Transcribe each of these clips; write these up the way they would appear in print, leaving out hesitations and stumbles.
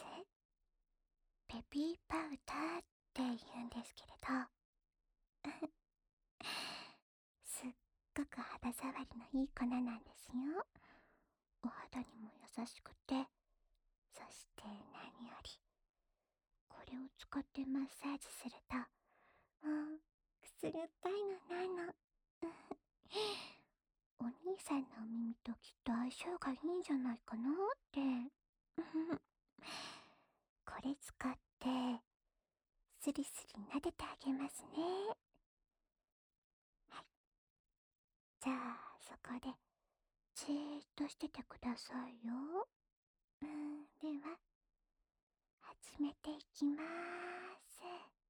ベビーパウダーって言うんですけれど、すっごく肌触りのいい粉なんですよ。お肌にも優しくて、そして何より、これを使ってマッサージすると、もうくすぐったいのなの。お兄さんのお耳ときっと相性がいいんじゃないかなって。これ使って、スリスリ撫でてあげますね。はい。じゃあ、そこで、じーっとしててくださいよ。では、始めていきまーす。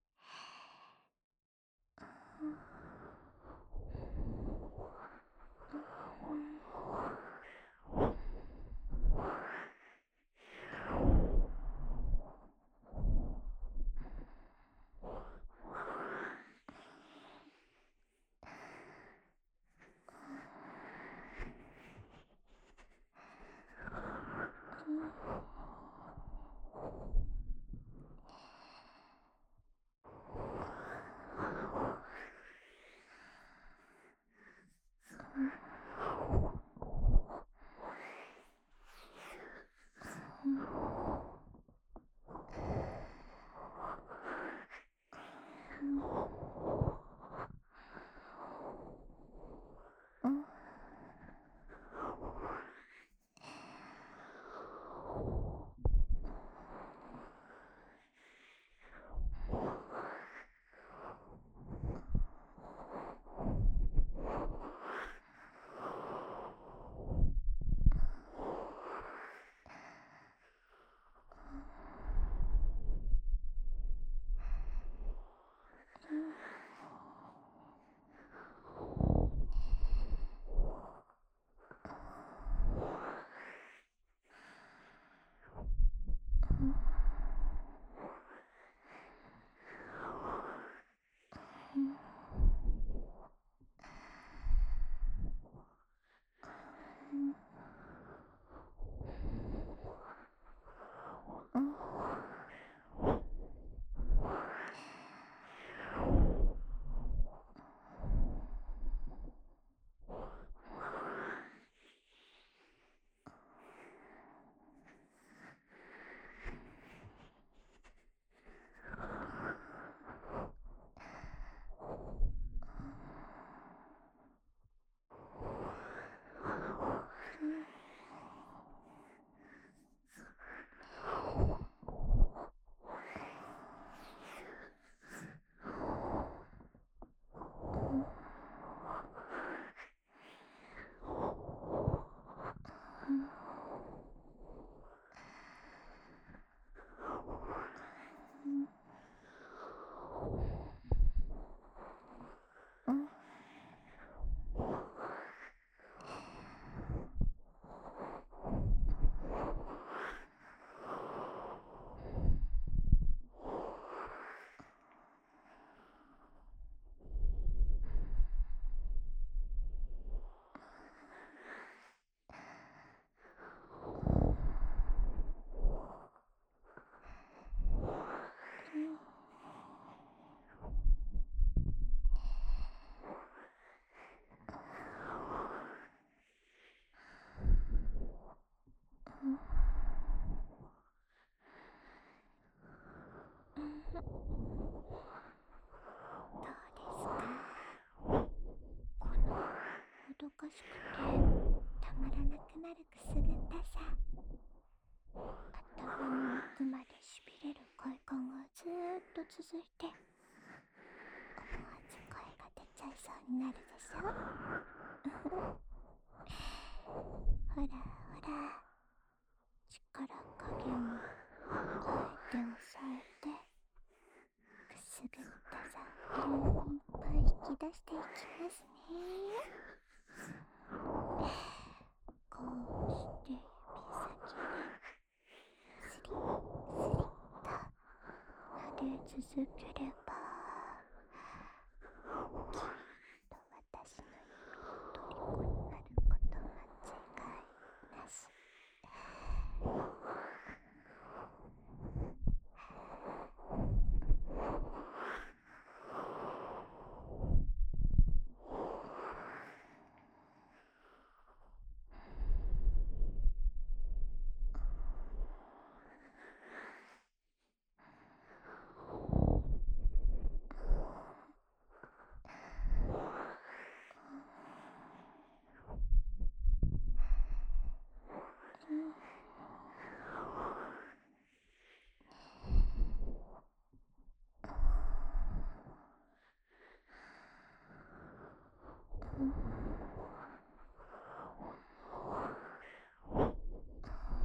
このもどかしくてたまらなくなるくすぐったさ、頭の奥までしびれる快感がずーっと続いて、思わず声が出ちゃいそうになるでしょ。ほらほら、力加減もあえて抑えて、くすぐったさいっぱい引き出していきますね。こうして指先にスリスリと撫で続ければ、きっと私の指の虜になること間違いなし。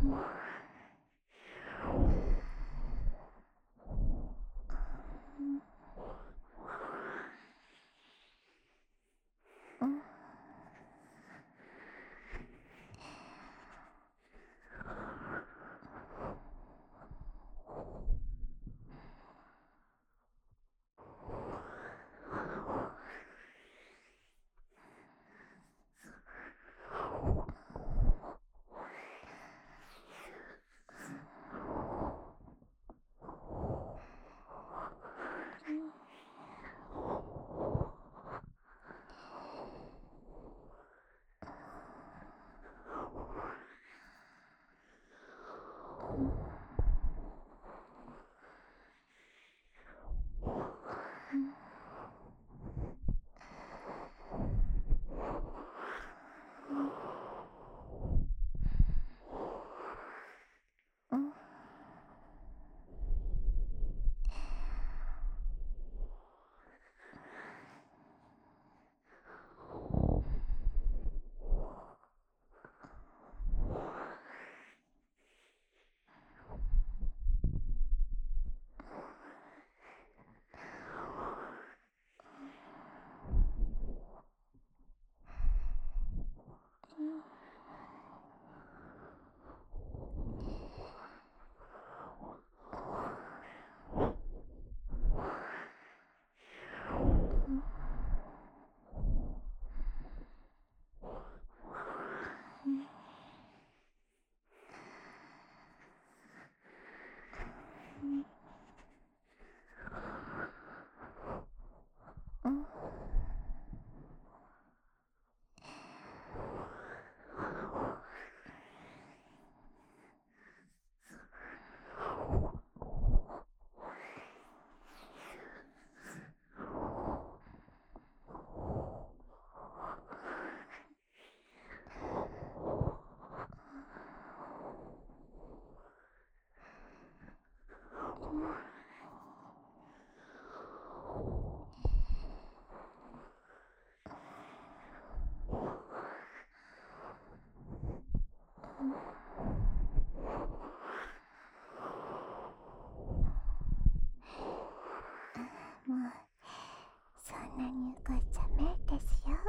もうそんなに動いちゃメイですよ。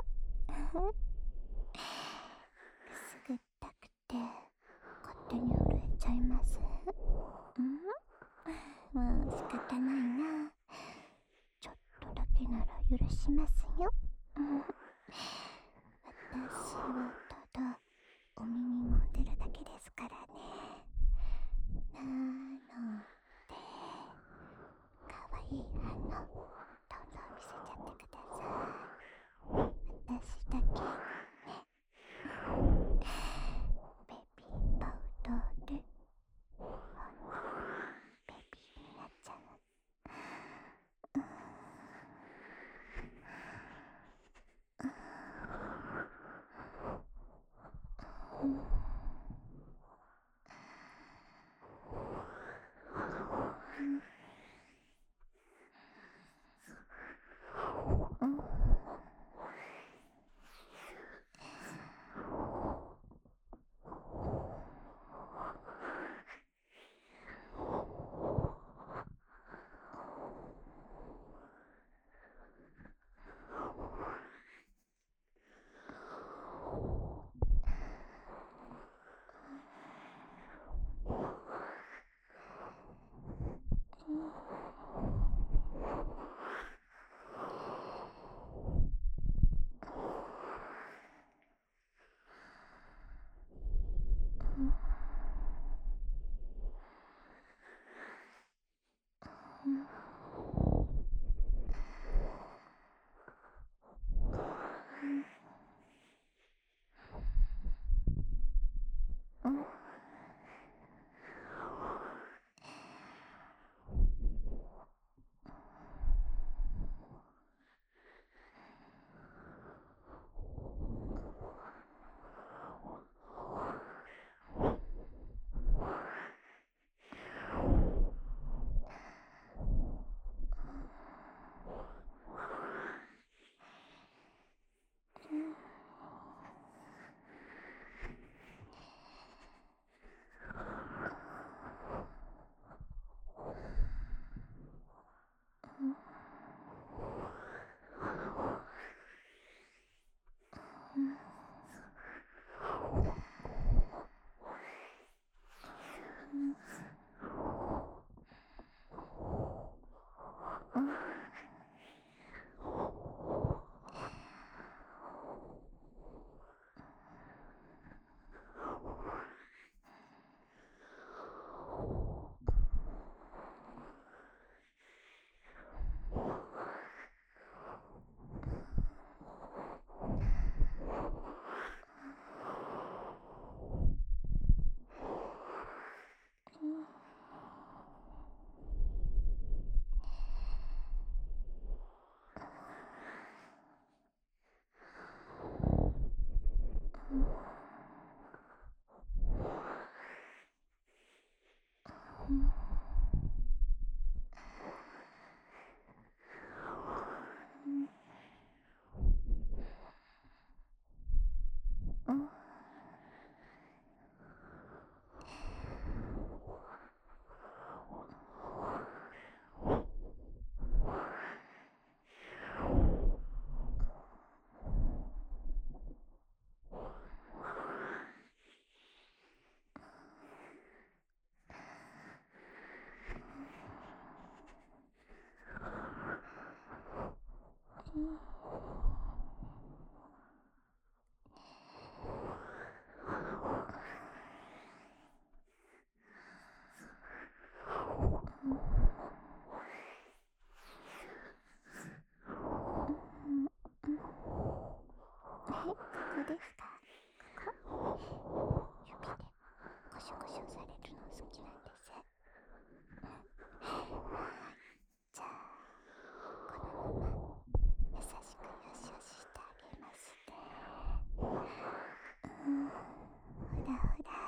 くすぐったくて勝手に震えちゃいます。もう仕方ないな。ちょっとだけなら許しますよ。私はただお耳揉んでるだけですからね。なのでかわいい反応どんどん見せちゃってください。私だけね、ベビーパウダーでほんのベビーになっちゃう。 ここですか？ここ？指でゴシゴシ押されるの好きなんです。じゃあこのまま優しくよしよししてあげますね。ほらほら。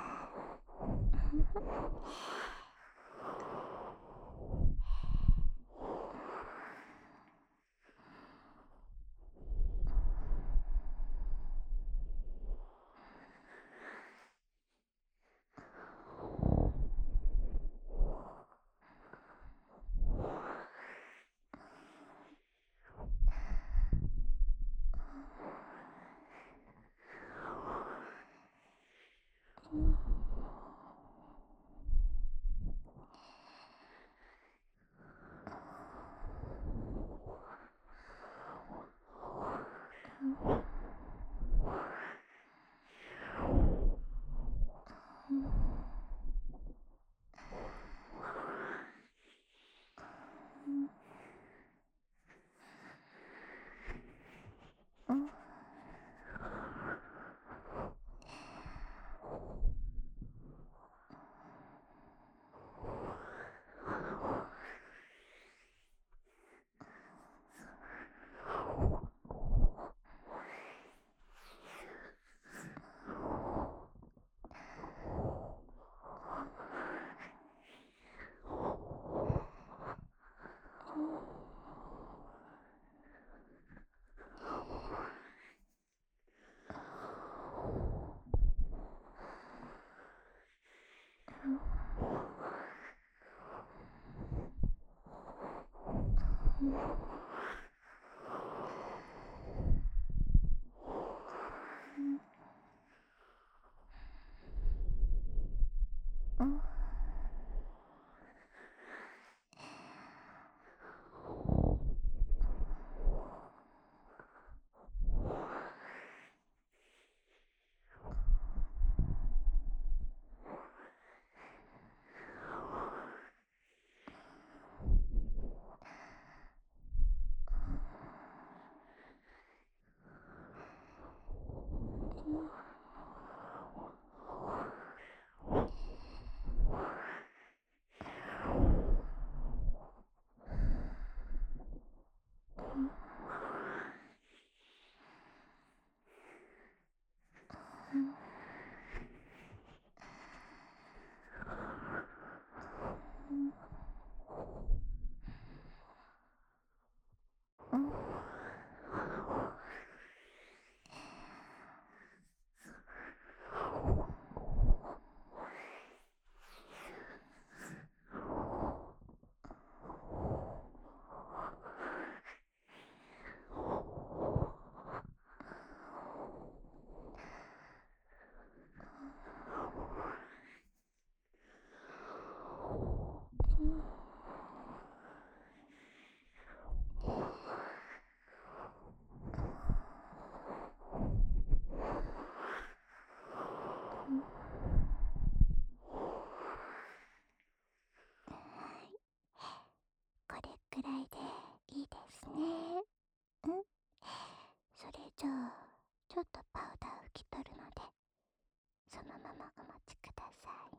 これくらいでいいですね。それじゃあちょっとパウダー拭き取るのでそのままお待ちください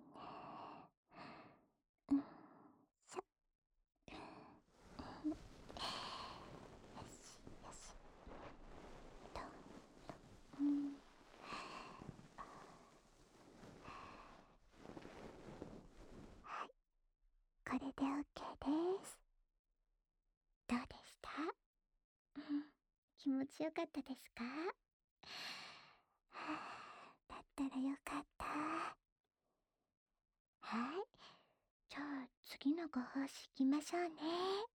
ね。しょ。よしよし。とはい。 気持ちよかったですか？はだったらよかった。はい。じゃあ次のご奉仕行きましょうね。